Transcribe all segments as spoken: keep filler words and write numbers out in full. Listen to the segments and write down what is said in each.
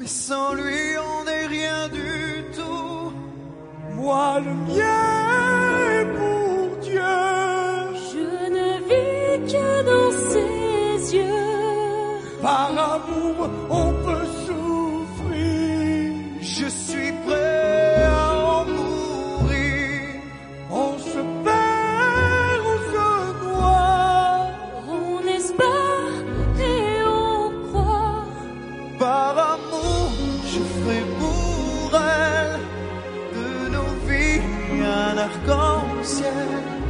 mais sans lui on n'est rien du tout. Moi le mien est pour Dieu. Je ne vis que dans ses yeux. Par amour on peut souffrir. Je suis prêt à en mourir. On se perd, on se noie. On espère et on croit. Par amour, je ferai pour elle de nos vies un arc-en-ciel.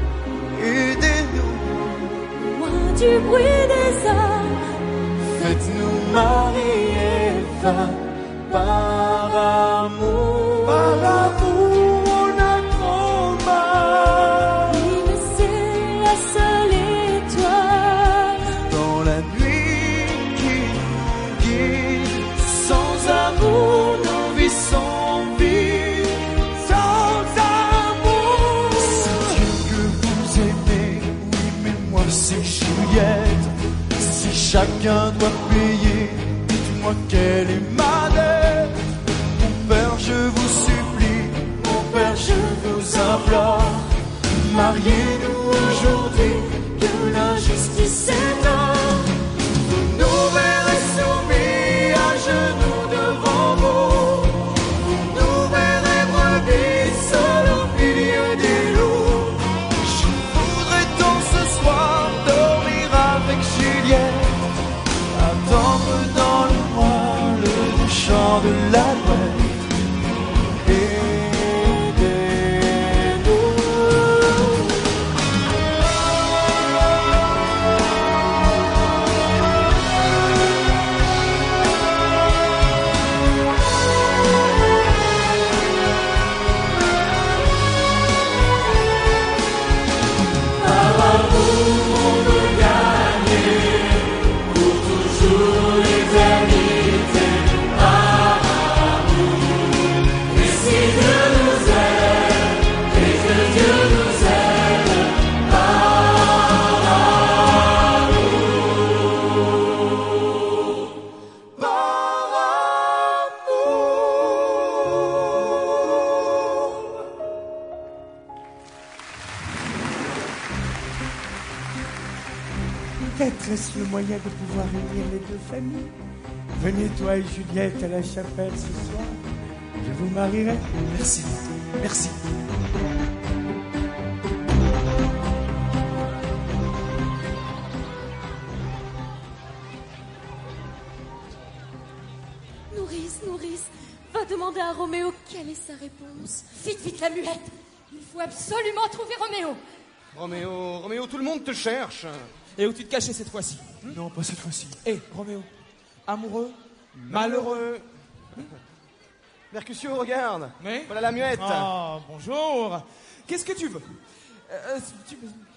Aidez-nous, Loin du bruit des armes, faites-nous mari et femme. Par amour, Par amour on a trop mal. oui, mais c'est la seule étoile. dans la nuit qui nous guide. Sans amour, nos vies sont vides. Sans amour. C'est Dieu que vous aimez, oui, mais moi c'est Juliette. Si chacun doit payer, dites-moi quelle est ma dette. Mon père, je vous supplie, mon père, je vous implore. Mariez-nous aujourd'hui, que l'injustice s'éteint. Vous nous verrez soumis à genoux devant vous. Vous nous verrez brebis seuls au milieu des loups. Je voudrais donc ce soir dormir avec Juliette, attendre dans le mois le chant de la nuit. Peut-être est-ce le moyen de pouvoir réunir les deux familles. Venez toi et Juliette à la chapelle ce soir. Je vous marierai. Merci, merci. Nourrice, nourrice, va demander à Roméo quelle est sa réponse. Vite, vite la muette. Il faut absolument trouver Roméo. Roméo, Roméo, tout le monde te cherche. Et où tu te cachais cette fois-ci? Non, pas cette fois-ci. Hé, Roméo, amoureux, Malheureux. Mercutio, regarde. Oui. Voilà la muette. Ah, bonjour. Qu'est-ce que tu veux? Euh, tu-